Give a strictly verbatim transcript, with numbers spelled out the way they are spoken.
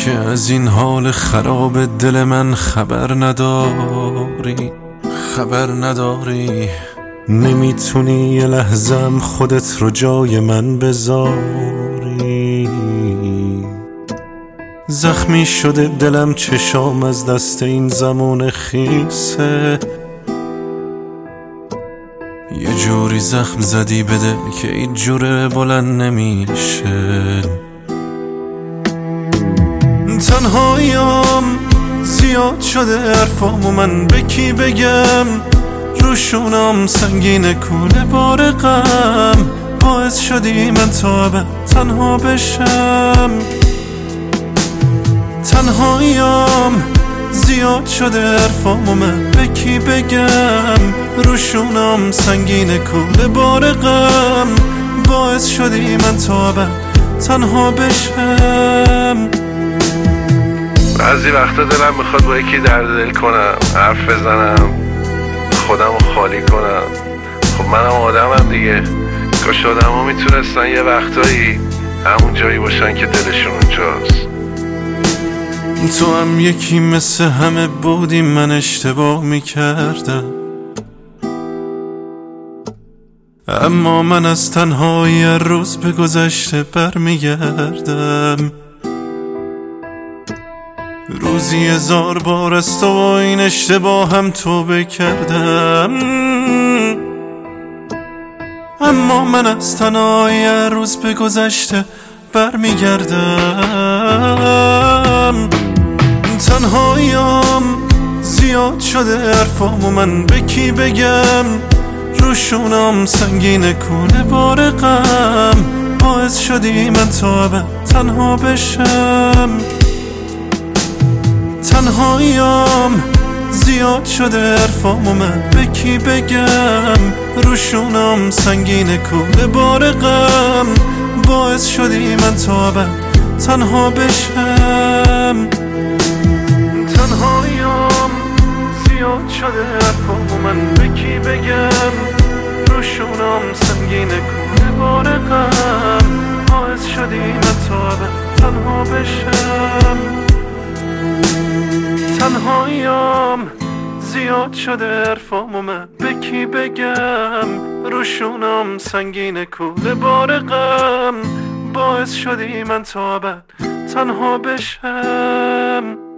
که از این حال خراب دل من خبر نداری، خبر نداری. نمیتونی یه لحظم خودت رو جای من بذاری. زخمی شده دلم، چشام از دست این زمان خیسه. یه جوری زخم زدی به دل که این جوره بلند نمیشه. تنهاییم زیاد شده حرفام و من به کی بگم؟ روشونم سنگین کوله بار غم، باعث شدی من تا ابد تنها بشم. تنهاییم زیاد شده حرفام و من به کی بگم؟ روشونم سنگین کوله بار غم، باعث شدی من تا ابد تنها بشم. بعضی وقتا دلم میخواد با یکی درد دل کنم، حرف بزنم، خودم رو خالی کنم. خب منم آدمم دیگه. کاش آدم ها میتونستن یه وقتایی همون جایی باشن که دلشون اونجاست. تو هم یکی مثل همه بودی، من اشتباه میکردم، اما من از تنهایی روز به گذشته برمیگردم. روزی هزار بار از تو و این اشتباه هم توبه کردم، اما من از تنهایی روز به گذشته برمیگردم. تنهاییم زیاد شده حرفام و من به کی بگم؟ روشونم سنگین کوله بار غم، باعث شدی من تا ابد تنها بشم. تنهاییم زیاد شده حرفام و من به کی بگم؟ روشونم سنگین کوله بار غم، باعث شدی من تا ابد تنها بشم. تنهاییم زیاد شده حرفام و من به کی بگم؟ روشونم سنگین کوله بار غم، باعث شدی من تا ابد تنها بشم. تنهاییم زیاد شده حرفام و من به کی بگم؟ روشونم سنگین کوله بار غم، باعث شدی من تا ابد تنها بشم.